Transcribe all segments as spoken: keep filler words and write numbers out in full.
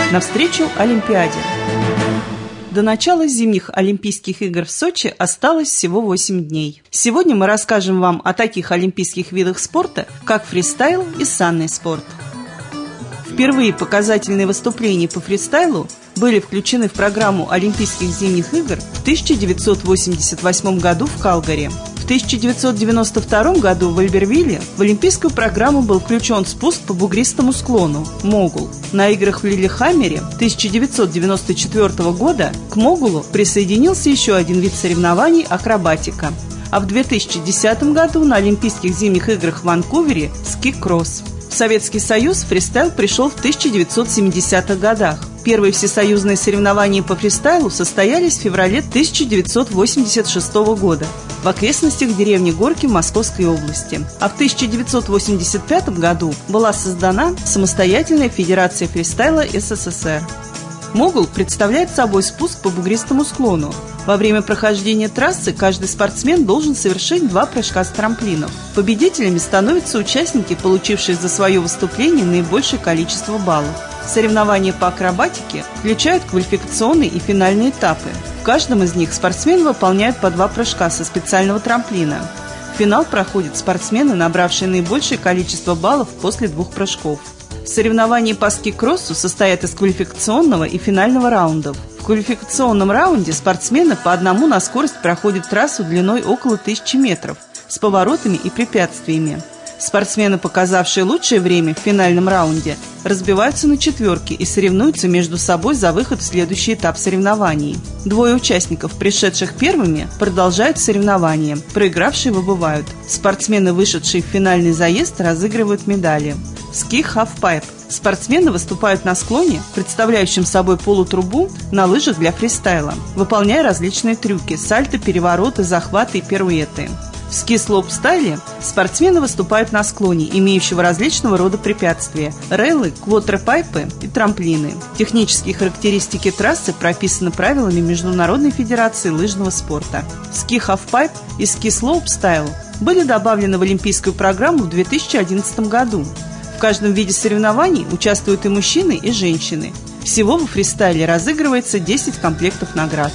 навстречу Олимпиаде. До начала зимних Олимпийских игр в Сочи осталось всего восемь дней. Сегодня мы расскажем вам о таких олимпийских видах спорта, как фристайл и санный спорт. Впервые показательные выступления по фристайлу были включены в программу Олимпийских зимних игр в тысяча девятьсот восемьдесят восьмом году в Калгари. В тысяча девятьсот девяносто втором году в Альбервилле в олимпийскую программу был включен спуск по бугристому склону – могул. На играх в Лиллехаммере тысяча девятьсот девяносто четвёртого года к могулу присоединился еще один вид соревнований – акробатика. А в две тысячи десятом году на Олимпийских зимних играх в Ванкувере – ски-кросс. В Советский Союз фристайл пришел в тысяча девятьсот семидесятых годах. Первые всесоюзные соревнования по фристайлу состоялись в феврале тысяча девятьсот восемьдесят шестого года в окрестностях деревни Горки в Московской области. А в тысяча девятьсот восемьдесят пятом году была создана самостоятельная Федерация фристайла СССР. Могул представляет собой спуск по бугристому склону. Во время прохождения трассы каждый спортсмен должен совершить два прыжка с трамплинов. Победителями становятся участники, получившие за свое выступление наибольшее количество баллов. Соревнования по акробатике включают квалификационные и финальные этапы. В каждом из них спортсмен выполняет по два прыжка со специального трамплина. В финал проходят спортсмены, набравшие наибольшее количество баллов после двух прыжков. Соревнования по ски-кроссу состоят из квалификационного и финального раундов. В квалификационном раунде спортсмены по одному на скорость проходят трассу длиной около тысячи метров с поворотами и препятствиями. Спортсмены, показавшие лучшее время в финальном раунде, разбиваются на четверки и соревнуются между собой за выход в следующий этап соревнований. Двое участников, пришедших первыми, продолжают соревнования, проигравшие выбывают. Спортсмены, вышедшие в финальный заезд, разыгрывают медали. Ски-халфпайп. Спортсмены выступают на склоне, представляющем собой полутрубу, на лыжах для фристайла, выполняя различные трюки – сальто, перевороты, захваты и пируэты. В ски-слоуп-стайле спортсмены выступают на склоне, имеющего различного рода препятствия – рейлы, квотерпайпы и трамплины. Технические характеристики трассы прописаны правилами Международной федерации лыжного спорта. Ски-халфпайп и ски-слоуп-стайл были добавлены в олимпийскую программу в две тысячи одиннадцатом году. В каждом виде соревнований участвуют и мужчины, и женщины. Всего во фристайле разыгрывается десять комплектов наград.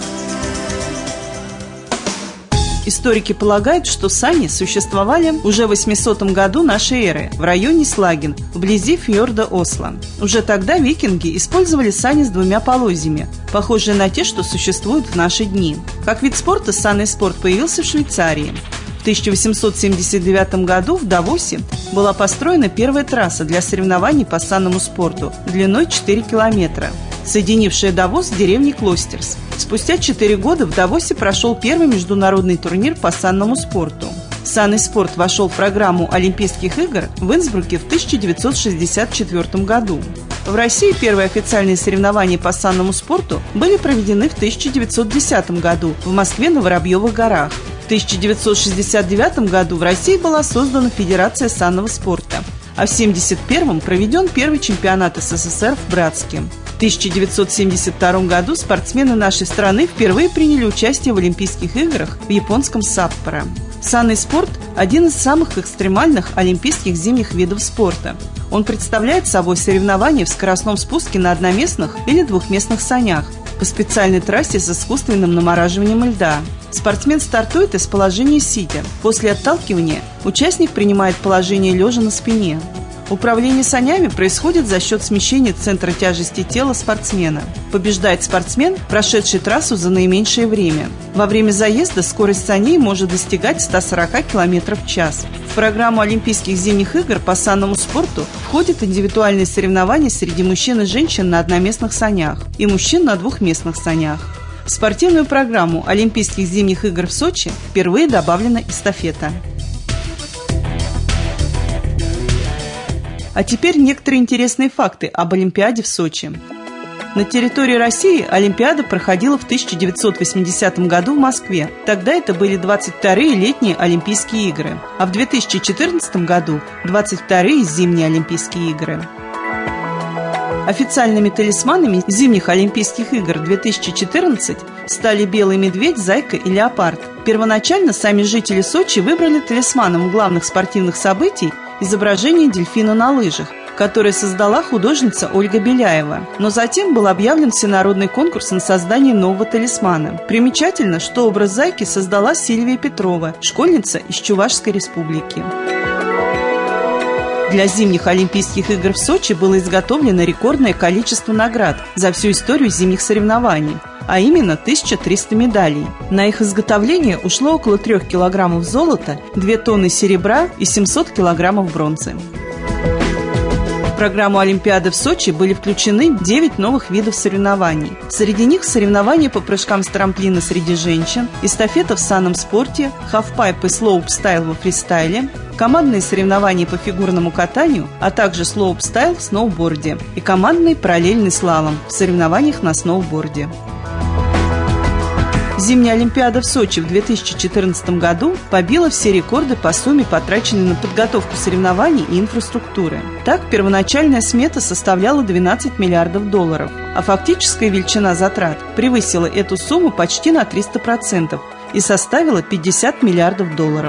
Историки полагают, что сани существовали уже в восьмисотом году нашей эры в районе Слагин, вблизи фьорда Осло. Уже тогда викинги использовали сани с двумя полозьями, похожие на те, что существуют в наши дни. Как вид спорта санный спорт появился в Швейцарии. В тысяча восемьсот семьдесят девятом году в Давосе была построена первая трасса для соревнований по санному спорту длиной четыре километра, соединившая Давос с деревней Клостерс. Спустя четыре года в Давосе прошел первый международный турнир по санному спорту. Санный спорт вошел в программу Олимпийских игр в Инсбруке в тысяча девятьсот шестьдесят четвёртом году. В России первые официальные соревнования по санному спорту были проведены в тысяча девятьсот десятом году в Москве на Воробьевых горах. В тысяча девятьсот шестьдесят девятом году в России была создана Федерация санного спорта, а в семьдесят первом проведен первый чемпионат СССР в Братске. В тысяча девятьсот семьдесят втором году спортсмены нашей страны впервые приняли участие в Олимпийских играх в японском Саппоро. Санный спорт – один из самых экстремальных олимпийских зимних видов спорта. Он представляет собой соревнования в скоростном спуске на одноместных или двухместных санях по специальной трассе с искусственным намораживанием льда. Спортсмен стартует из положения сидя. После отталкивания участник принимает положение лежа на спине. Управление санями происходит за счет смещения центра тяжести тела спортсмена. Побеждает спортсмен, прошедший трассу за наименьшее время. Во время заезда скорость саней может достигать ста сорока километров в час. В программу Олимпийских зимних игр по санному спорту входят индивидуальные соревнования среди мужчин и женщин на одноместных санях и мужчин на двухместных санях. В спортивную программу Олимпийских зимних игр в Сочи впервые добавлена эстафета. А теперь некоторые интересные факты об Олимпиаде в Сочи. На территории России Олимпиада проходила в тысяча девятьсот восьмидесятом году в Москве. Тогда это были двадцать вторые летние Олимпийские игры, а в две тысячи четырнадцатом году двадцать вторые зимние Олимпийские игры. Официальными талисманами зимних Олимпийских игр две тысячи четырнадцать стали белый медведь, зайка и леопард. Первоначально сами жители Сочи выбрали талисманом главных спортивных событий изображение дельфина на лыжах, который создала художница Ольга Беляева. Но затем был объявлен всенародный конкурс на создание нового талисмана. Примечательно, что образ зайки создала Сильвия Петрова, школьница из Чувашской республики. Для зимних Олимпийских игр в Сочи было изготовлено рекордное количество наград за всю историю зимних соревнований, а именно тысяча триста медалей. На их изготовление ушло около трех килограммов золота, две тонны серебра и семьсот килограммов бронзы. В программу Олимпиады в Сочи были включены девять новых видов соревнований. Среди них соревнования по прыжкам с трамплина среди женщин, эстафета в санном спорте, хавпайп и слоупстайл во фристайле, командные соревнования по фигурному катанию, а также слоупстайл в сноуборде и командный параллельный слалом в соревнованиях на сноуборде. Зимняя Олимпиада в Сочи в две тысячи четырнадцатом году побила все рекорды по сумме, потраченной на подготовку соревнований и инфраструктуры. Так, первоначальная смета составляла двенадцать миллиардов долларов, а фактическая величина затрат превысила эту сумму почти на триста процентов и составила пятьдесят миллиардов долларов.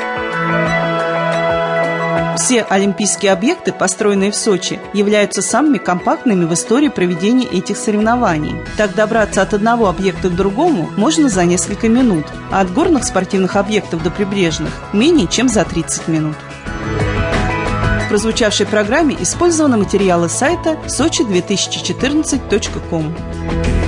Все олимпийские объекты, построенные в Сочи, являются самыми компактными в истории проведения этих соревнований. Так добраться от одного объекта к другому можно за несколько минут, а от горных спортивных объектов до прибрежных – менее чем за тридцать минут. В прозвучавшей программе использованы материалы сайта сочи две тысячи четырнадцать точка ком.